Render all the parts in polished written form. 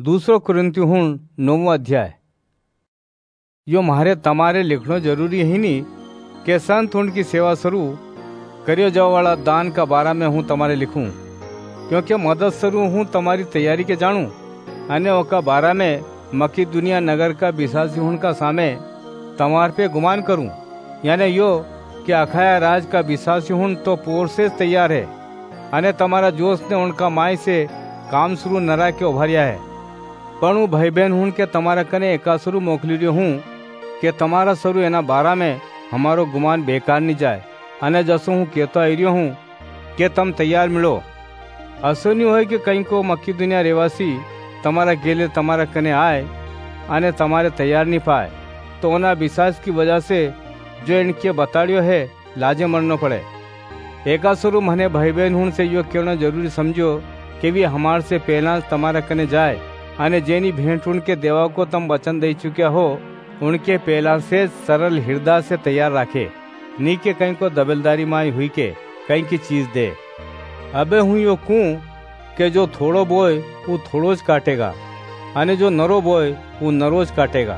दूसरो कुरिन्थियों 9वां अध्याय। यो मारे तमारे लिखनो जरूरी है नहीं कि संत उनकी सेवा शुरू करियो जाओ वाला दान का बारा में हूँ तमारे लिखूं, क्योंकि मदद शुरू हूँ तमारी तैयारी के जानूं अन्य ओका बारा में मकिदुनिया नगर का विश्वासी हूँ का सामे तमार पे गुमान करूं, यानी यो कि अखाया राज का विश्वासी हूँ तो पोर से तैयार है अने तमारा जोश ने उनका माय से काम शुरू नरा के उभारिया है। पण हूँ भाई बहन हूँ के तमारा कने एकासुरु मोकली रह्यो हूँ कि तमारा शुरू एना बारा में हमारो गुमान बेकार नहीं जाए अने जसो हूँ कहतो आर्यो हूँ कि तम तैयार मिलो। असो नहीं हो कि कहीं को मकिदुनिया रेवासी तमारा गेले तमारा कने आए अने तमारे तैयार नहीं पाए तो उना विश्वास की वजह से जो इनके बताड़ियो है लाजे मरनो पड़े। एकासुरु मने भाई बहन हूँ से यो कहना जरूरी समझो कि वे हमार से पहला तमारा कने जाए अने जेनी भेंट उनके देवा को तम वचन दे चुके हो उनके पहला से सरल हृदय से तैयार रखे, नी के कहीं को दबेलदारी माई हुई के कहीं की चीज दे। अबे हूँ यो कूं के जो थोड़ो बोए वो थोड़ोज काटेगा अने जो नरो बोए वो नरोज काटेगा।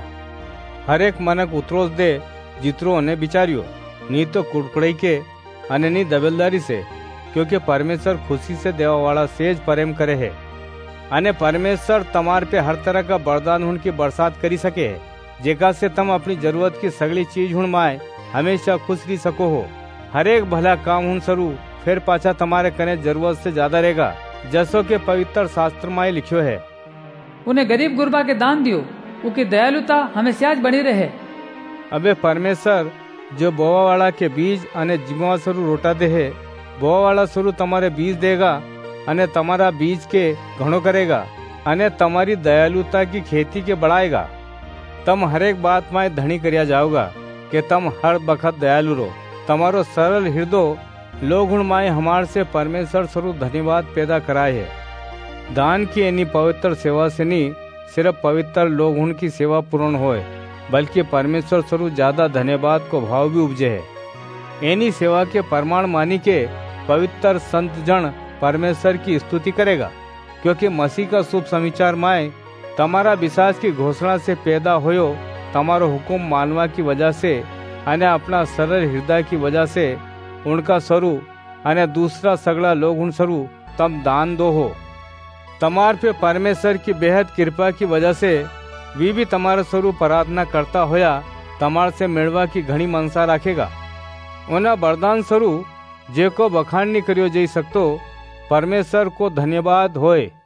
हर एक मनक उतरोज दे जितरो ने बिचारियो, नी तो कुड़कुड़ई के अने नी दबेलदारी से, क्योंकि परमेश्वर खुशी से देवा वाला सेज प्रेम करे है अने परमेश्वर तमार पे हर तरह का वरदान हुन की बरसात करी सके है, जेका से तम अपनी जरूरत की सगली चीज हुन माए हमेशा खुश रही सको हो। हर एक भला काम हुन सरू फिर पाछा तमारे कने जरूरत से ज्यादा रहेगा, जैसो के पवित्र शास्त्र में लिखियो है, उन्हें गरीब गुरबा के दान दियो, उनकी दयालुता हमेशा आज बनी रहे। अबे परमेश्वर जो बोवा वाला के बीज अने जिमवा सरू रोटा दे है, बोवा वाला सरू तमारे बीज देगा अने तमारा बीज के घणो करेगा अने तमारी दयालुता की खेती के बढ़ाएगा। तम हर एक बात में धनी करिया जाओगा कि तम हर बखत दयालु रो। तमारो सरल हृदय लोग हुण माए हमार से परमेश्वर स्वरूप धन्यवाद पैदा कराए है। दान की एनी पवित्र सेवा से नहीं सिर्फ पवित्र लोग हुण की सेवा पूर्ण होए, बल्कि परमेश्वर स्वरूप ज्यादा धन्यवाद को भाव भी उपजे है। एनी सेवा के प्रमाण मानी के पवित्र संत जन परमेश्वर की स्तुति करेगा, क्योंकि मसीह का शुभ समाचार माए तमारा विश्वास की घोषणा से पैदा होयो, तमारो हुकुम मानवा की वजह से अने अपना सरल हृदय की वजह से उनका स्वरूप अने दूसरा सगला लोग उन स्वरूप तम दान दो हो। तमार पे परमेश्वर की बेहद कृपा की वजह से वी भी तमारा स्वरूप प्रार्थना करता होया तमार से मिलवा की घनी मनसा रखेगा। उना वरदान स्वरूप जे को बखान नहीं करियो जई सकतो, परमेश्वर को धन्यवाद होए।